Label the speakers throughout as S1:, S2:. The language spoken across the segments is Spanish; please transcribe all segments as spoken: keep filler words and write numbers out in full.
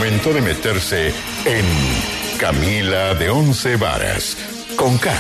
S1: momento de meterse en Camila de Once Varas, con K.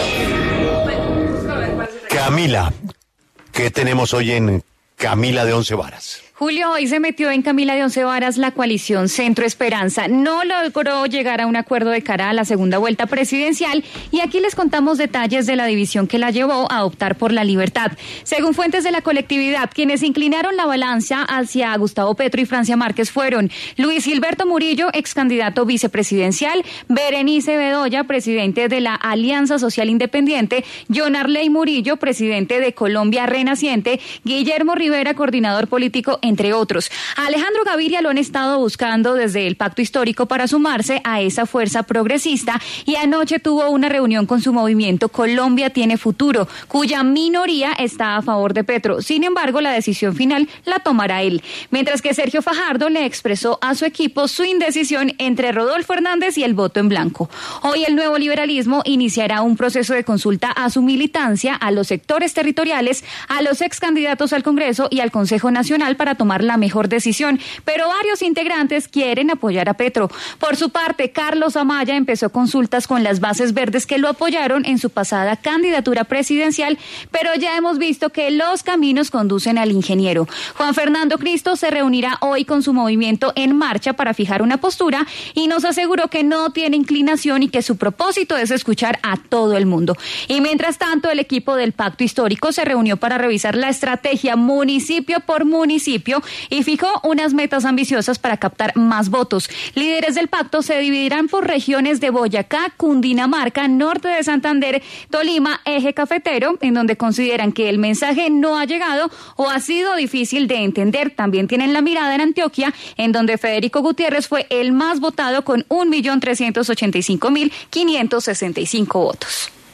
S2: Camila, ¿qué tenemos hoy en Camila de Once Varas?
S3: Julio, hoy se metió en Camila de Once Varas la coalición Centro Esperanza. No logró llegar a un acuerdo de cara a la segunda vuelta presidencial y aquí les contamos detalles de la división que la llevó a optar por la libertad. Según fuentes de la colectividad, quienes inclinaron la balanza hacia Gustavo Petro y Francia Márquez fueron Luis Gilberto Murillo, ex candidato vicepresidencial, Berenice Bedoya, presidente de la Alianza Social Independiente, John Arley Murillo, presidente de Colombia Renaciente, Guillermo Rivera, coordinador político, entre otros. A Alejandro Gaviria lo han estado buscando desde el Pacto Histórico para sumarse a esa fuerza progresista y anoche tuvo una reunión con su movimiento Colombia Tiene Futuro, cuya minoría está a favor de Petro. Sin embargo, la decisión final la tomará él. Mientras que Sergio Fajardo le expresó a su equipo su indecisión entre Rodolfo Hernández y el voto en blanco. Hoy el Nuevo Liberalismo iniciará un proceso de consulta a su militancia, a los sectores territoriales, a los ex candidatos al Congreso y al Consejo Nacional para tomar la mejor decisión, pero varios integrantes quieren apoyar a Petro. Por su parte, Carlos Amaya empezó consultas con las bases verdes que lo apoyaron en su pasada candidatura presidencial, pero ya hemos visto que los caminos conducen al ingeniero. Juan Fernando Cristo se reunirá hoy con su movimiento En Marcha para fijar una postura y nos aseguró que no tiene inclinación y que su propósito es escuchar a todo el mundo. Y mientras tanto, el equipo del Pacto Histórico se reunió para revisar la estrategia municipio por municipio y fijó unas metas ambiciosas para captar más votos. Líderes del pacto se dividirán por regiones de Boyacá, Cundinamarca, norte de Santander, Tolima, eje cafetero, en donde consideran que el mensaje no ha llegado o ha sido difícil de entender. También tienen la mirada en Antioquia, en donde Federico Gutiérrez fue el más votado con un millón trescientos ochenta y cinco mil quinientos sesenta y cinco votos.